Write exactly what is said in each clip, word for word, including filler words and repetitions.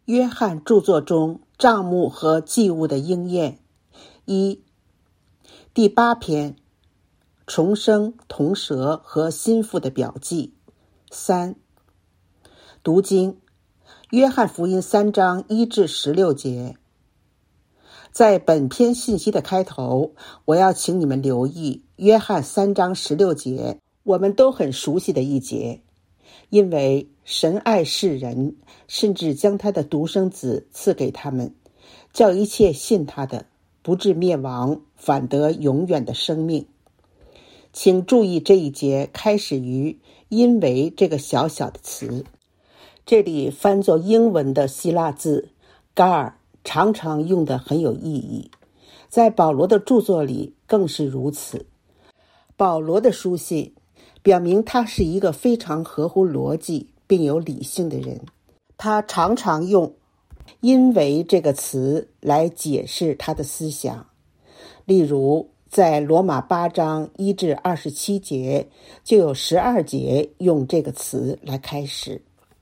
约翰著作中账目和祭物的应验。一、第八篇，重生、铜蛇和心腹的表记。三、读经，约翰福音三章一至十六节。在本篇信息的开头，我要请你们留意约翰三章十六节，我们都很熟悉的一节。因为神爱世人，甚至将他的独生子赐给他们，叫一切信他的不至灭亡，反得永远的生命。请注意这一节开始于因为这个小小的词，这里翻作英文的希腊字 gar 常常用得很有意义，在保罗的著作里更是如此。保罗的书信表明他是一个非常合乎逻辑并有理性的人，他常常用因为这个词来解释他的思想。例如在罗马八章一至二十七节就有十二节用这个词来开始。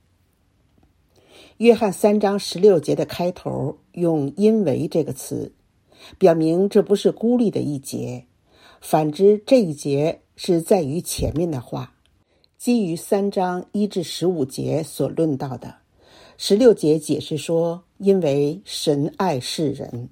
约翰三章十六节的开头用因为这个词，表明这不是孤立的一节，反之这一节是在于前面的话，基于三章一至十五节所论到的。十六节解释说，因为神爱世人。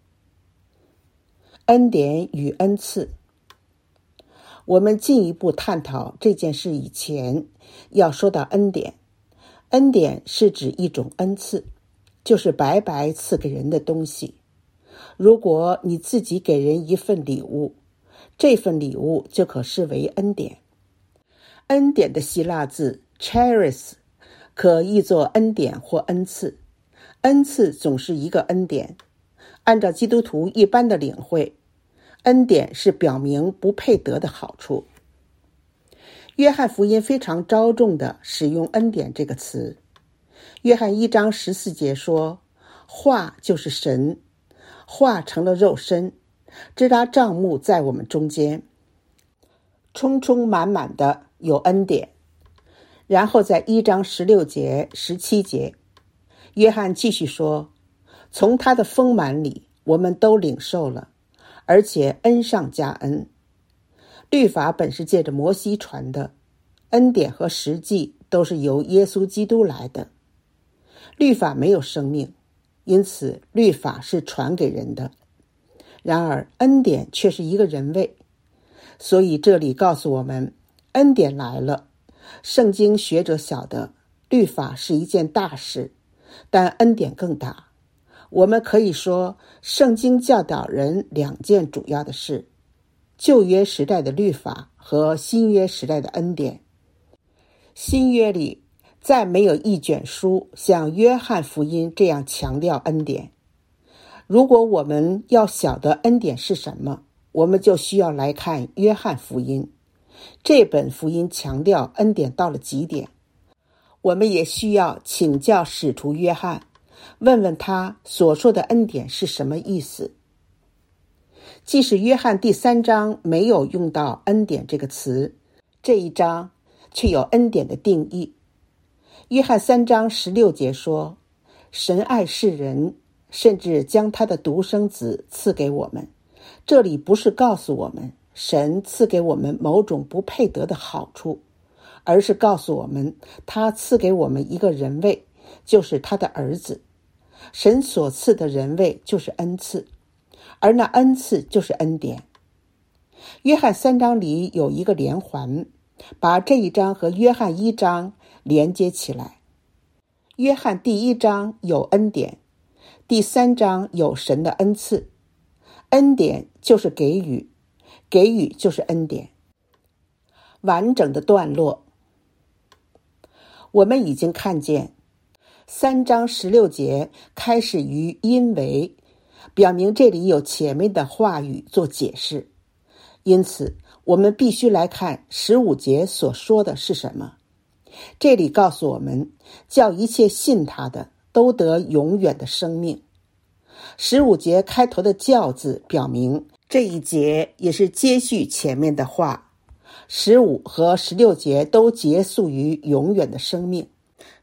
恩典与恩赐，我们进一步探讨这件事以前，要说到恩典。恩典是指一种恩赐，就是白白赐给人的东西。如果你自己给人一份礼物，这份礼物就可视为恩典。恩典的希腊字 charis 可译作恩典或恩赐。恩赐总是一个恩典。按照基督徒一般的领会，恩典是表明不配得的好处。约翰福音非常着重地使用恩典这个词。约翰一章十四节说，话就是神，话成了肉身，支搭帐幕在我们中间，充充满满的有恩典。然后在一章十六节、十七节，约翰继续说，从他的丰满里我们都领受了，而且恩上加恩。律法本是借着摩西传的，恩典和实际都是由耶稣基督来的。律法没有生命，因此律法是传给人的。然而恩典却是一个人位，所以这里告诉我们，恩典来了。圣经学者晓得，律法是一件大事，但恩典更大。我们可以说，圣经教导人两件主要的事，旧约时代的律法和新约时代的恩典。新约里再没有一卷书像约翰福音这样强调恩典。如果我们要晓得恩典是什么，我们就需要来看约翰福音。这本福音强调恩典到了极点。我们也需要请教使徒约翰，问问他所说的恩典是什么意思。即使约翰第三章没有用到恩典这个词，这一章却有恩典的定义。约翰三章十六节说，神爱世人，甚至将他的独生子赐给我们。这里不是告诉我们神赐给我们某种不配得的好处，而是告诉我们他赐给我们一个人位，就是他的儿子。神所赐的人位就是恩赐，而那恩赐就是恩典。约翰三章里有一个连环，把这一章和约翰一章连接起来。约翰第一章有恩典，第三章有神的恩赐。恩典就是给予，给予就是恩典。完整的段落，我们已经看见三章十六节开始于因为，表明这里有前面的话语做解释。因此我们必须来看十五节所说的是什么。这里告诉我们，叫一切信他的都得永远的生命。十五节开头的叫字表明这一节也是接续前面的话。十五和十六节都结束于永远的生命，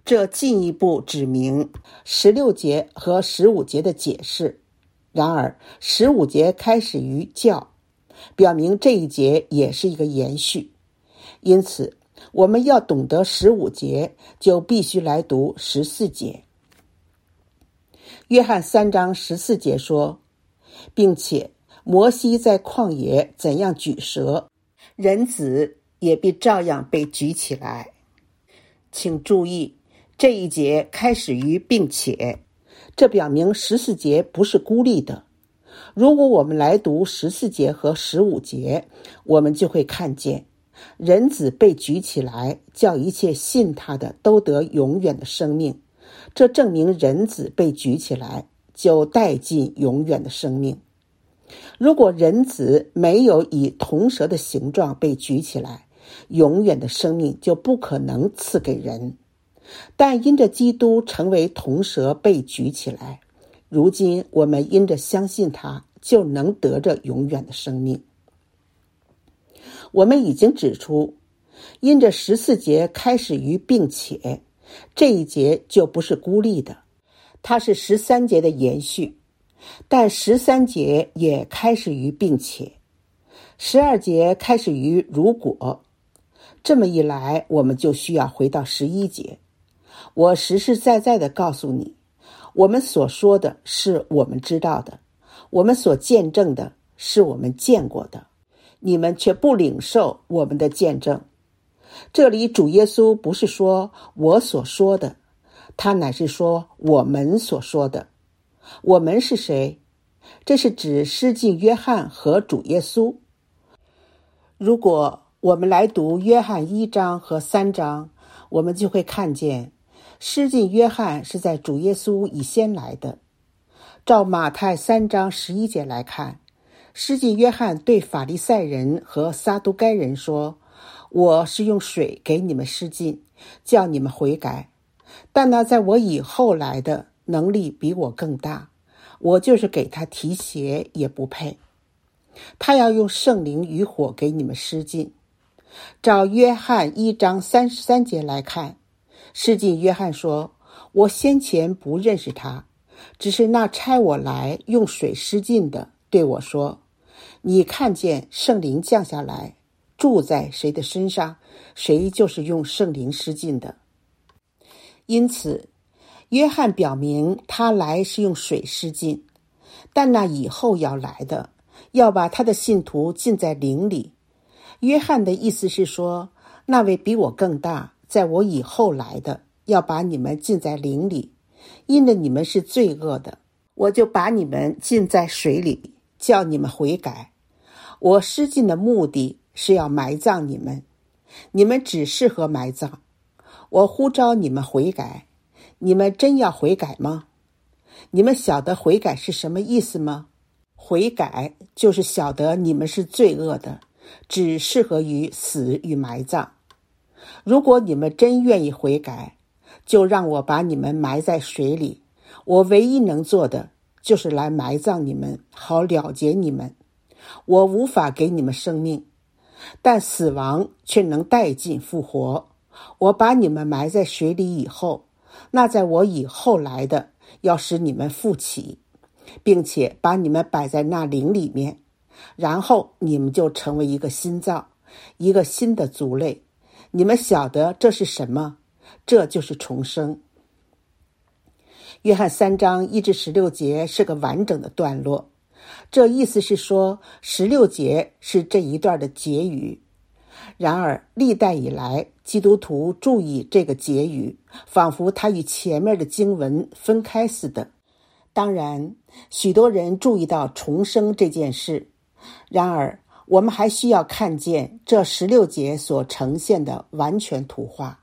这进一步指明十六节和十五节的解释。然而十五节开始于叫，表明这一节也是一个延续。因此我们要懂得十五节，就必须来读十四节。约翰三章十四节说，并且摩西在旷野怎样举蛇，人子也必照样被举起来。请注意，这一节开始于并且，这表明十四节不是孤立的。如果我们来读十四节和十五节，我们就会看见人子被举起来，叫一切信他的都得永远的生命。这证明人子被举起来，就带进永远的生命。如果人子没有以铜蛇的形状被举起来，永远的生命就不可能赐给人。但因着基督成为铜蛇被举起来，如今我们因着相信他，就能得着永远的生命。我们已经指出，因着十四节开始于并且，这一节就不是孤立的，它是十三节的延续。但十三节也开始于并且，十二节开始于如果。这么一来，我们就需要回到十一节。我实实在在地告诉你，我们所说的是我们知道的，我们所见证的是我们见过的，你们却不领受我们的见证。这里主耶稣不是说我所说的，他乃是说我们所说的。我们是谁？这是指施浸约翰和主耶稣。如果我们来读约翰一章和三章，我们就会看见施浸约翰是在主耶稣以先来的。照马太三章十一节来看，施浸约翰对法利赛人和撒都该人说，我是用水给你们施浸，叫你们悔改，但那在我以后来的能力比我更大，我就是给他提鞋也不配。他要用圣灵与火给你们施浸。照约翰一章三十三节来看，施浸约翰说，我先前不认识他，只是那差我来用水施浸的对我说，你看见圣灵降下来住在谁的身上，谁就是用圣灵施浸的。因此约翰表明他来是用水施浸，但那以后要来的要把他的信徒浸在灵里。约翰的意思是说，那位比我更大，在我以后来的要把你们浸在灵里，因着你们是罪恶的，我就把你们浸在水里，叫你们悔改。我施浸的目的是要埋葬你们，你们只适合埋葬。我呼召你们悔改，你们真要悔改吗？你们晓得悔改是什么意思吗？悔改就是晓得你们是罪恶的，只适合于死与埋葬。如果你们真愿意悔改，就让我把你们埋在水里，我唯一能做的就是来埋葬你们，好了结你们。我无法给你们生命，但死亡却能带进复活。我把你们埋在水里以后，那在我以后来的要使你们复起，并且把你们摆在那灵里面，然后你们就成为一个新造，一个新的族类。你们晓得这是什么？这就是重生。约翰三章一至十六节是个完整的段落，这意思是说十六节是这一段的结语。然而历代以来，基督徒注意这个结语，仿佛它与前面的经文分开似的。当然许多人注意到重生这件事，然而我们还需要看见这十六节所呈现的完全图画。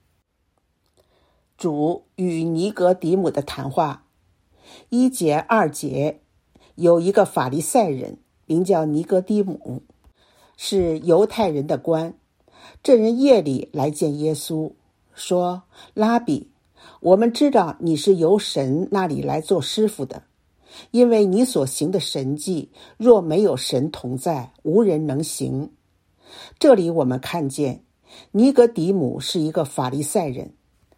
主与尼格底母的谈话，一节二节，有一个法利赛人名叫尼格底母，是犹太人的官。这人夜里来见耶稣，说，拉比，我们知道你是由神那里来做师傅的，因为你所行的神迹，若没有神同在，无人能行。这里我们看见尼格底母是一个法利赛人，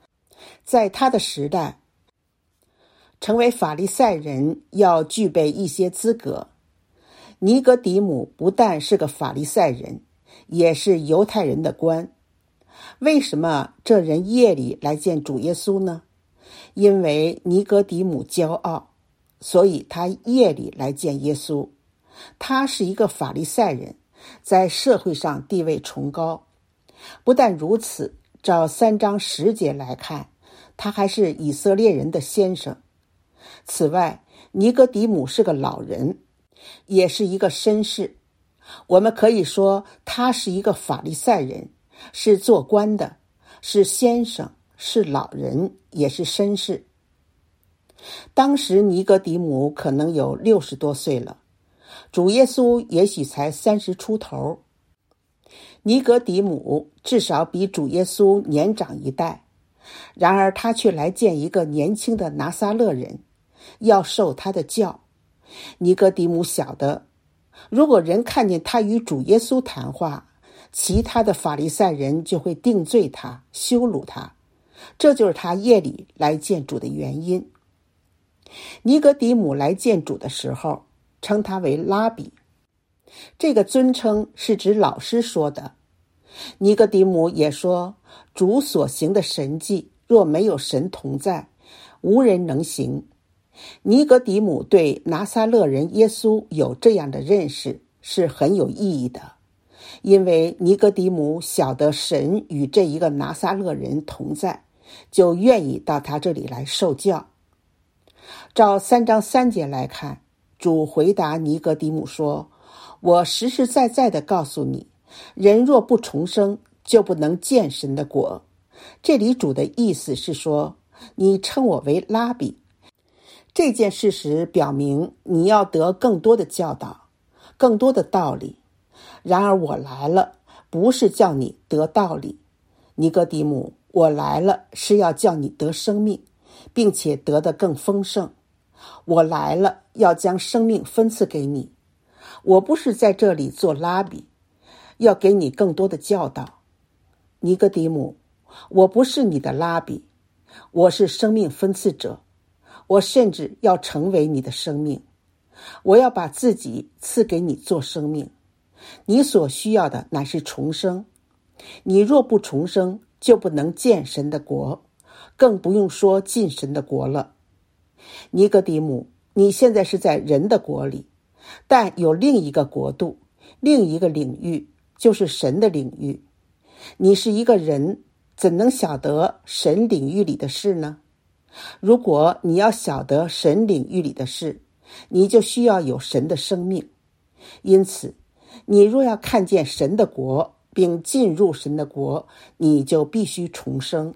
在他的时代，成为法利赛人要具备一些资格。尼格底母不但是个法利赛人，也是犹太人的官。为什么这人夜里来见主耶稣呢？因为尼格底母骄傲，所以他夜里来见耶稣。他是一个法利赛人，在社会上地位崇高。不但如此，照三章十节来看，他还是以色列人的先生。此外，尼格底母是个老人，也是一个绅士。我们可以说他是一个法利赛人，是做官的，是先生，是老人，也是绅士。当时尼格底母可能有六十多岁了，主耶稣也许才三十出头。尼格底母至少比主耶稣年长一代，然而他却来见一个年轻的拿撒勒人，要受他的教。尼格底母晓得，如果人看见他与主耶稣谈话，其他的法利赛人就会定罪他，羞辱他。这就是他夜里来见主的原因。尼格底母来见主的时候，称他为拉比，这个尊称是指老师说的。尼格底母也说，主所行的神迹，若没有神同在，无人能行。尼格底母对拿撒勒人耶稣有这样的认识，是很有意义的，因为尼格底母晓得神与这一个拿撒勒人同在，就愿意到他这里来受教。照三章三节来看，主回答尼格底母说，我实实在在地告诉你，人若不重生，就不能见神的国。这里主的意思是说，你称我为拉比，这件事实表明你要得更多的教导，更多的道理。然而我来了，不是叫你得道理。尼哥底母，我来了是要叫你得生命，并且得得更丰盛。我来了要将生命分赐给你。我不是在这里做拉比，要给你更多的教导。尼哥底母，我不是你的拉比，我是生命分赐者，我甚至要成为你的生命。我要把自己赐给你做生命。你所需要的乃是重生。你若不重生，就不能见神的国，更不用说进神的国了。尼哥底母，你现在是在人的国里，但有另一个国度，另一个领域，就是神的领域。你是一个人，怎能晓得神领域里的事呢？如果你要晓得神领域里的事，你就需要有神的生命。因此，你若要看见神的国，并进入神的国，你就必须重生。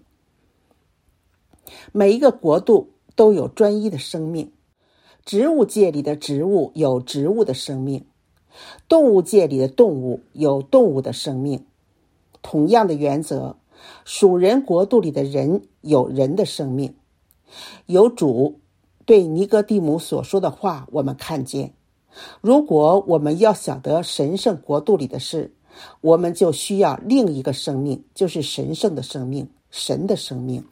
每一个国度都有专一的生命。植物界里的植物有植物的生命，动物界里的动物有动物的生命。同样的原则，属人国度里的人有人的生命。有主对尼哥底母所说的话，我们看见，如果我们要晓得神圣国度里的事，我们就需要另一个生命，就是神圣的生命，神的生命。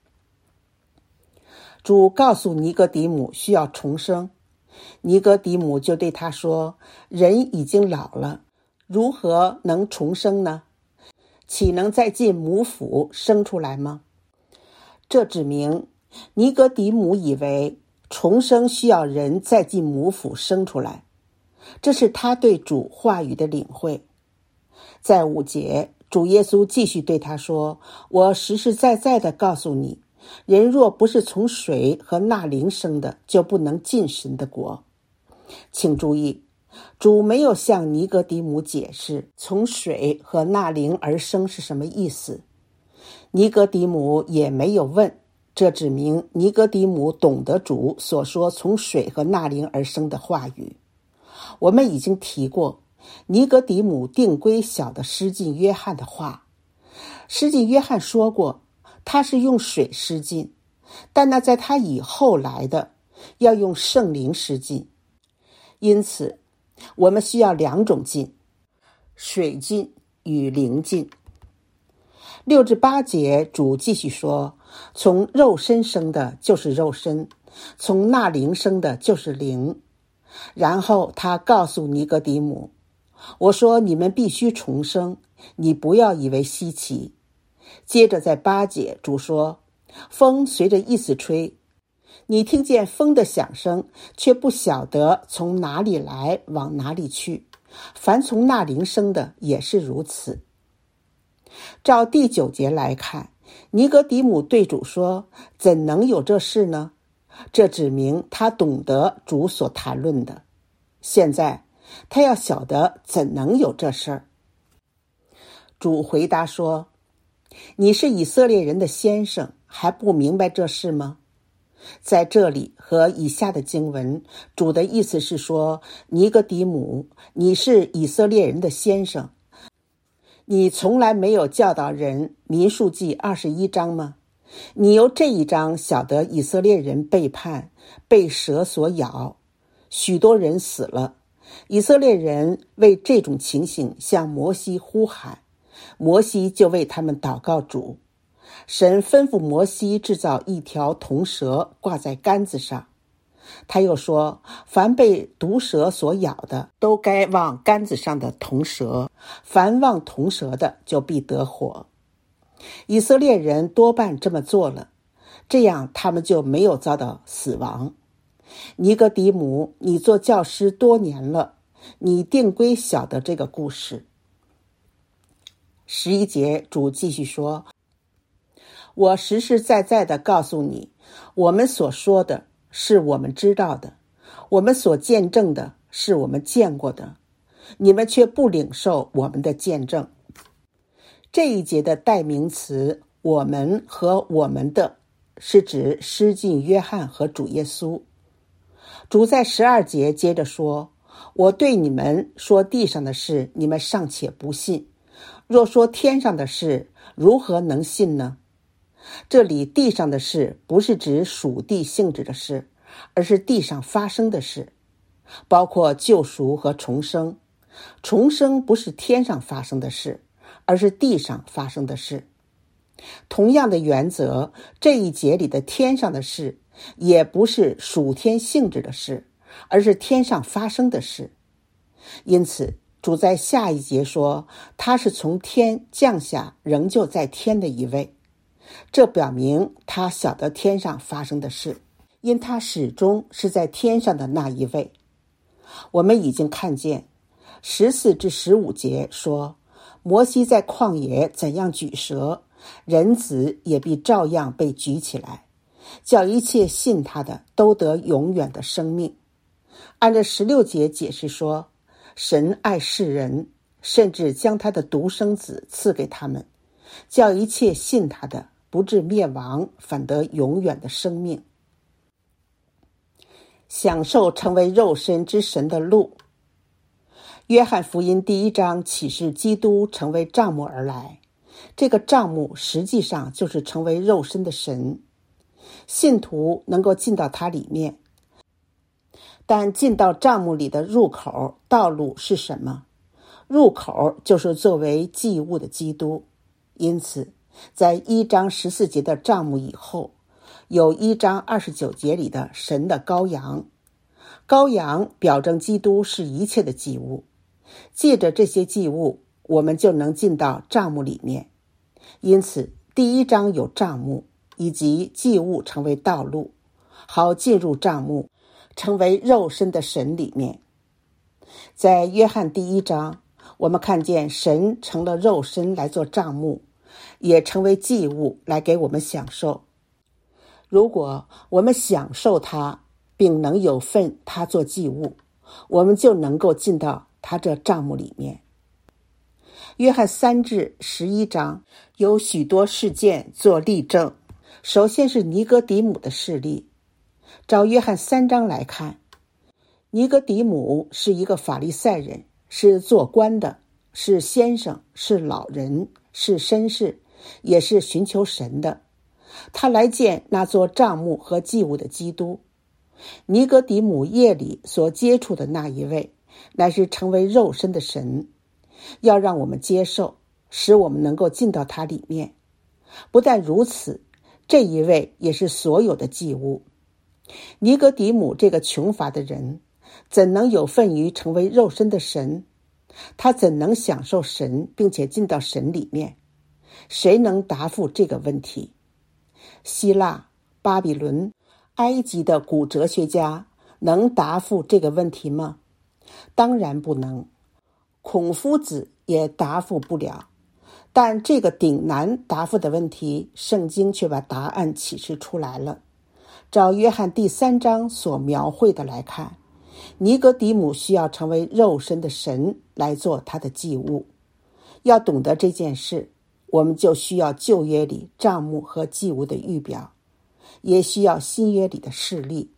主告诉尼哥底母需要重生，尼哥底母就对他说，人已经老了，如何能重生呢？岂能再进母腹生出来吗？这指明尼哥底母以为重生需要人再进母腹生出来，这是他对主话语的领会。在五节，主耶稣继续对他说，我实实在在地告诉你，人若不是从水和那灵生的，就不能进神的国。请注意，主没有向尼哥底母解释从水和那灵而生是什么意思，尼哥底母也没有问，这指明尼哥底母懂得主所说从水和那灵而生的话语。我们已经提过，尼哥底母定规晓得施浸约翰的话。施浸约翰说过，他是用水施浸，但那在他以后来的要用圣灵施浸。因此我们需要两种浸，水浸与灵浸。六至八节，主继续说， 从肉身生的就是肉身，从那灵生的就是灵。然后他告诉尼哥底母，我说你们必须重生，你不要以为稀奇。接着在八节，主说，风随着意思吹，你听见风的响声，却不晓得从哪里来，往哪里去。凡从那灵生的也是如此。照第九节来看，尼哥底母对主说，怎能有这事呢？这指明他懂得主所谈论的。现在他要晓得怎能有这事儿。主回答说，你是以色列人的先生，还不明白这事吗？在这里和以下的经文，主的意思是说，尼哥底母，你是以色列人的先生，你从来没有教导人民数记二十一章吗？你由这一章晓得以色列人背叛，被蛇所咬，许多人死了。以色列人为这种情形向摩西呼喊，摩西就为他们祷告主。神吩咐摩西制造一条铜蛇挂在杆子上，他又说，凡被毒蛇所咬的，都该望杆子上的铜蛇，凡望铜蛇的，就必得活。以色列人多半这么做了，这样他们就没有遭到死亡。尼哥底母，你做教师多年了，你定归晓得这个故事。十一节，主继续说，我实实在在地告诉你，我们所说的是我们知道的，我们所见证的是我们见过的，你们却不领受我们的见证。这一节的代名词我们和我们的，是指施浸约翰和主耶稣。主在十二节接着说，我对你们说地上的事，你们尚且不信，若说天上的事，如何能信呢？这里地上的事不是指属地性质的事，而是地上发生的事，包括救赎和重生。重生不是天上发生的事，而是地上发生的事。同样的原则，这一节里的天上的事也不是属天性质的事，而是天上发生的事。因此主在下一节说，他是从天降下，仍旧在天的一位。这表明他晓得天上发生的事，因他始终是在天上的那一位。我们已经看见十四至十五节说，摩西在旷野怎样举蛇，人子也必照样被举起来，叫一切信他的都得永远的生命。按照十六节解释说，神爱世人，甚至将他的独生子赐给他们，叫一切信他的不至灭亡，反得永远的生命。享受成为肉身之神的路。约翰福音第一章启示基督成为帐幕而来，这个帐幕实际上就是成为肉身的神，信徒能够进到它里面。但进到帐幕里的入口道路是什么？入口就是作为祭物的基督。因此在一章十四节的帐幕以后，有一章二十九节里的神的羔羊。羔羊表征基督是一切的祭物，借着这些祭物，我们就能进到帐幕里面。因此第一章有帐幕以及祭物成为道路，好进入帐幕，成为肉身的神里面。在约翰第一章，我们看见神成了肉身来做帐幕，也成为祭物来给我们享受。如果我们享受它，并能有份它做祭物，我们就能够进到它这帐幕里面。约翰三至十一章有许多事件做例证，首先是尼哥底母的事例。照约翰三章来看，尼哥底母是一个法利赛人，是做官的，是先生，是老人，是绅士，也是寻求神的。他来见那座帐幕和祭物的基督。尼哥底母夜里所接触的那一位，乃是成为肉身的神，要让我们接受，使我们能够进到他里面。不但如此， 这一位也是所有的祭物。尼哥底母这个穷乏的人，怎能有份于成为肉身的神？他怎能享受神，并且进到神里面？谁能答复这个问题？希腊、巴比伦、埃及的古哲学家能答复这个问题吗？当然不能。孔夫子也答复不了。但这个顶难答复的问题，圣经却把答案启示出来了。照约翰第三章所描绘的来看，尼哥底母需要成为肉身的神来做他的祭物。要懂得这件事，我们就需要旧约里帐幕和祭物的预表，也需要新约里的示例。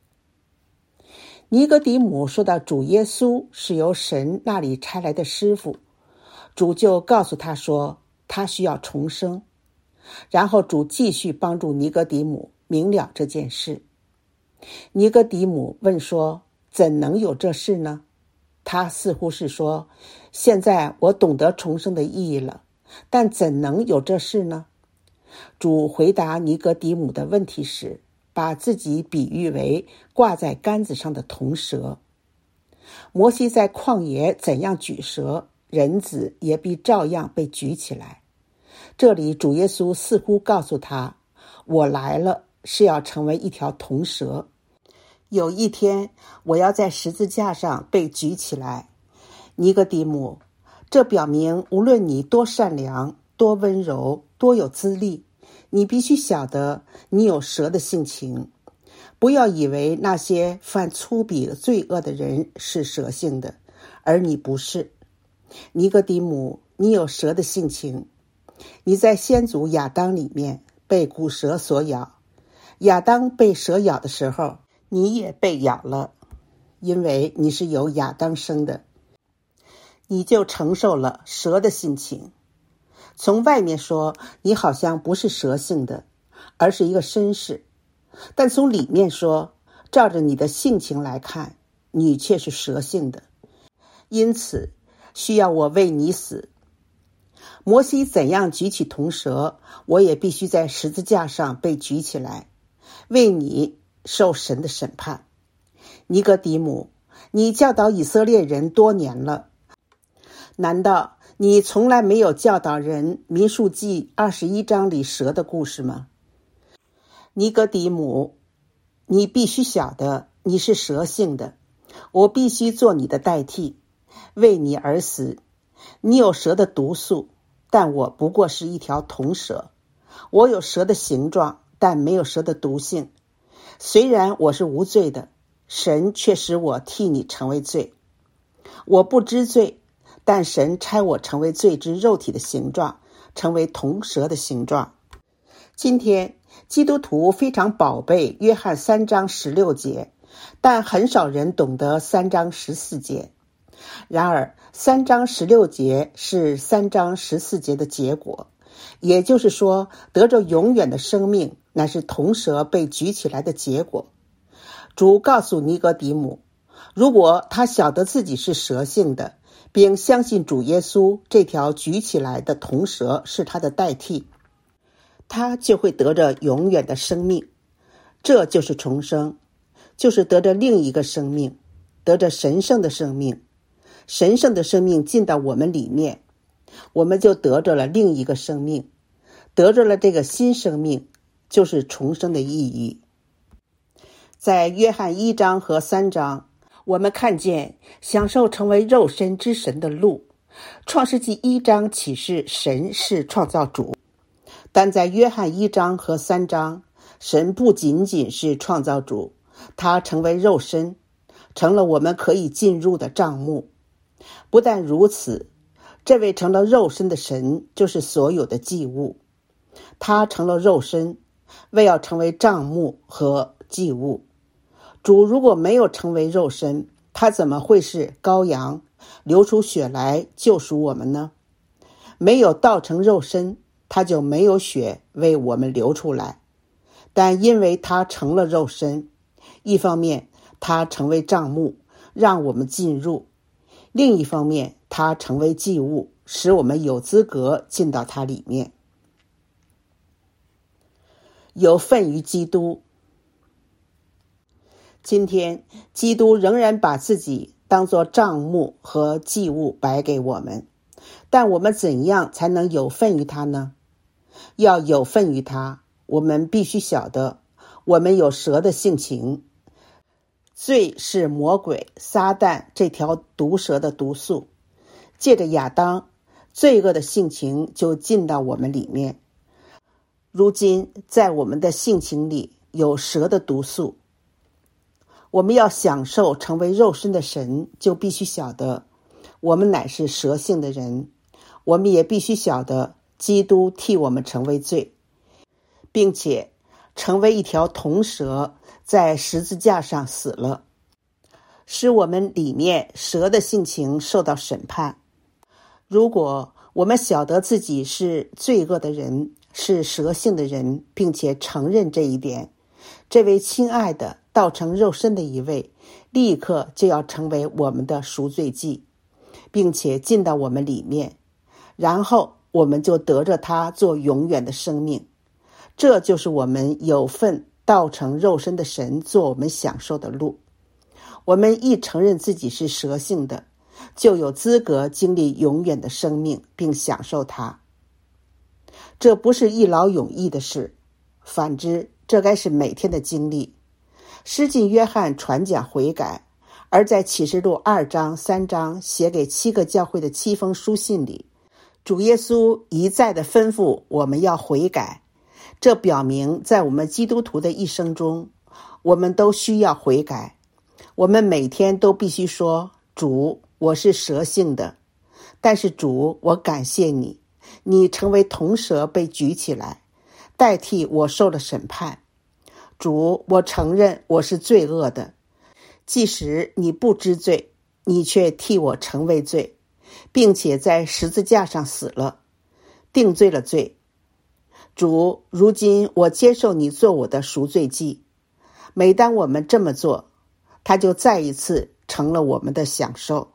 尼哥底母说到主耶稣是由神那里差来的师傅，主就告诉他说他需要重生。然后主继续帮助尼哥底母明了这件事。尼哥底母问说，怎能有这事呢？他似乎是说，现在我懂得重生的意义了，但怎能有这事呢？主回答尼哥底母的问题时，把自己比喻为挂在杆子上的铜蛇。摩西在旷野怎样举蛇，人子也必照样被举起来。这里主耶稣似乎告诉他，我来了是要成为一条铜蛇，有一天我要在十字架上被举起来。尼哥底母，这表明无论你多善良、多温柔、多有资历，你必须晓得你有蛇的性情。不要以为那些犯粗鄙罪恶的人是蛇性的，而你不是。尼哥底母，你有蛇的性情。你在先祖亚当里面被古蛇所咬，亚当被蛇咬的时候，你也被咬了，因为你是由亚当生的，你就承受了蛇的性情。从外面说，你好像不是蛇性的，而是一个绅士，但从里面说，照着你的性情来看，你却是蛇性的，因此需要我为你死。摩西怎样举起铜蛇，我也必须在十字架上被举起来，为你受神的审判。尼哥底母，你教导以色列人多年了，难道你从来没有教导人民数记二十一章里蛇的故事吗？尼哥底母，你必须晓得你是蛇性的，我必须做你的代替，为你而死。你有蛇的毒素，但我不过是一条铜蛇。我有蛇的形状，但没有蛇的毒性。虽然我是无罪的，神却使我替你成为罪。我不知罪，但神差我成为罪之肉体的形状，成为铜蛇的形状。今天基督徒非常宝贝约翰三章十六节，但很少人懂得三章十四节。然而三章十六节是三章十四节的结果，也就是说，得着永远的生命乃是铜蛇被举起来的结果。主告诉尼哥底母，如果他晓得自己是蛇性的，并相信主耶稣这条举起来的铜蛇是他的代替，他就会得着永远的生命。这就是重生，就是得着另一个生命，得着神圣的生命。神圣的生命进到我们里面，我们就得着了另一个生命，得着了这个新生命，就是重生的意义。在约翰一章和三章，我们看见享受成为肉身之神的路。创世纪一章启示神是创造主，但在约翰一章和三章，神不仅仅是创造主，他成为肉身，成了我们可以进入的帐幕。不但如此，这位成了肉身的神就是所有的祭物，他成了肉身，为要成为帐幕和祭物。主如果没有成为肉身，他怎么会是羔羊，流出血来救赎我们呢？没有道成肉身，他就没有血为我们流出来。但因为他成了肉身，一方面他成为帐幕，让我们进入；另一方面他成为祭物，使我们有资格进到他里面。 有份于基督。今天，基督仍然把自己当作账目和祭物摆给我们，但我们怎样才能有份于他呢？要有份于他，我们必须晓得，我们有蛇的性情。罪是魔鬼撒旦这条毒蛇的毒素，借着亚当，罪恶的性情就进到我们里面。如今在我们的性情里有蛇的毒素，我们要享受成为肉身的神，就必须晓得我们乃是蛇性的人。我们也必须晓得基督替我们成为罪，并且成为一条铜蛇，在十字架上死了，使我们里面蛇的性情受到审判。如果我们晓得自己是罪恶的人，是蛇性的人，并且承认这一点，这位亲爱的道成肉身的一位立刻就要成为我们的赎罪祭，并且进到我们里面，然后我们就得着他做永远的生命。这就是我们有份道成肉身的神做我们享受的路。我们一承认自己是蛇性的，就有资格经历永远的生命，并享受它。这不是一劳永逸的事，反之，这该是每天的经历。施浸约翰传讲悔改，而在启示录二章三章写给七个教会的七封书信里，主耶稣一再地吩咐我们要悔改。这表明在我们基督徒的一生中，我们都需要悔改。我们每天都必须说，主，我是蛇性的，但是主，我感谢你，你成为铜蛇被举起来，代替我受了审判。主，我承认我是罪恶的，即使你不知罪，你却替我成为罪，并且在十字架上死了，定罪了罪。主，如今我接受你做我的赎罪祭。每当我们这么做，他就再一次成了我们的享受。